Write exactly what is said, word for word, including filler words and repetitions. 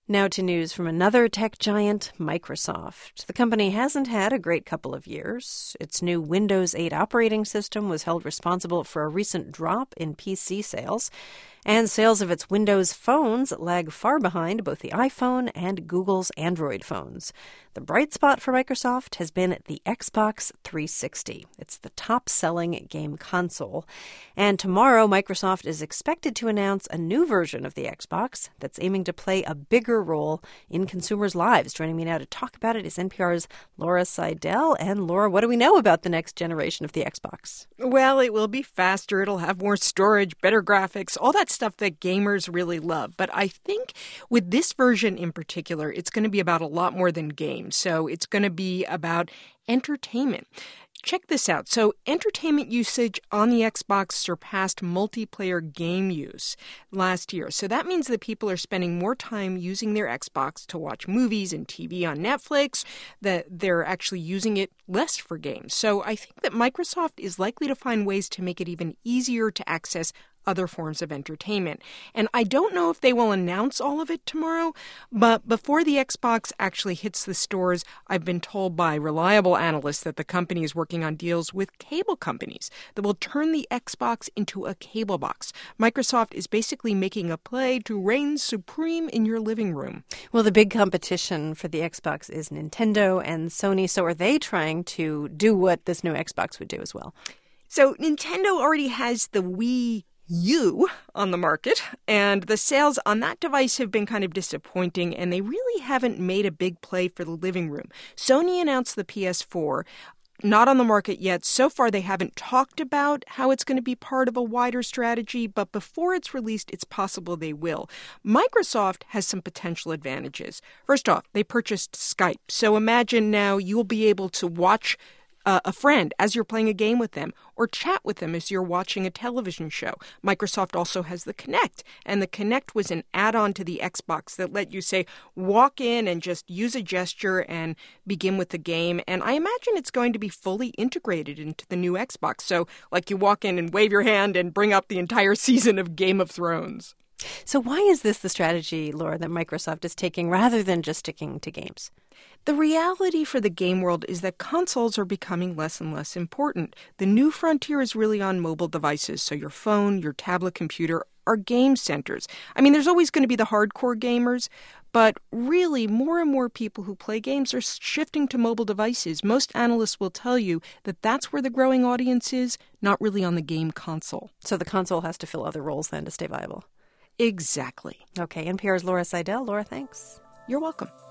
Now to news from another tech giant, Microsoft. The company hasn't had a great couple of years. Its new Windows eight operating system was held responsible for a recent drop in P C sales, and sales of its Windows phones lag far behind both the iPhone and Google's Android phones. The bright spot for Microsoft has been the Xbox three sixty. It's the top-selling game console. And tomorrow, Microsoft is expected to announce a new version of the Xbox that's aiming to play a bigger role in consumers' lives. Joining me now to talk about it is N P R's Laura Seidel. And Laura, what do we know about the next generation of the Xbox? Well, it will be faster. It'll have more storage, better graphics, all that stuff that gamers really love. But I think with this version in particular, it's going to be about a lot more than games. So it's going to be about entertainment. Check this out. So entertainment usage on the Xbox surpassed multiplayer game use last year. So that means that people are spending more time using their Xbox to watch movies and T V on Netflix, that they're actually using it less for games. So I think that Microsoft is likely to find ways to make it even easier to access other forms of entertainment. And I don't know if they will announce all of it tomorrow, but before the Xbox actually hits the stores, I've been told by reliable analysts that the company is working on deals with cable companies that will turn the Xbox into a cable box. Microsoft is basically making a play to reign supreme in your living room. Well, the big competition for the Xbox is Nintendo and Sony, so are they trying to do what this new Xbox would do as well? So Nintendo already has the Wii U on the market, and the sales on that device have been kind of disappointing, and they really haven't made a big play for the living room. Sony announced the P S four, not on the market yet. So far, they haven't talked about how it's going to be part of a wider strategy, but before it's released, it's possible they will. Microsoft has some potential advantages. First off, they purchased Skype, so imagine now you'll be able to watch Uh, a friend as you're playing a game with them, or chat with them as you're watching a television show. Microsoft also has the Kinect, and the Kinect was an add-on to the Xbox that let you, say, walk in and just use a gesture and begin with the game. And I imagine it's going to be fully integrated into the new Xbox. So, like, you walk in and wave your hand and bring up the entire season of Game of Thrones. So why is this the strategy, Laura, that Microsoft is taking rather than just sticking to games? The reality for the game world is that consoles are becoming less and less important. The new frontier is really on mobile devices, so your phone, your tablet computer are game centers. I mean, there's always going to be the hardcore gamers, but really more and more people who play games are shifting to mobile devices. Most analysts will tell you that that's where the growing audience is, not really on the game console. So the console has to fill other roles then to stay viable. Exactly. Okay, N P R's Laura Seidel. Laura, thanks. You're welcome.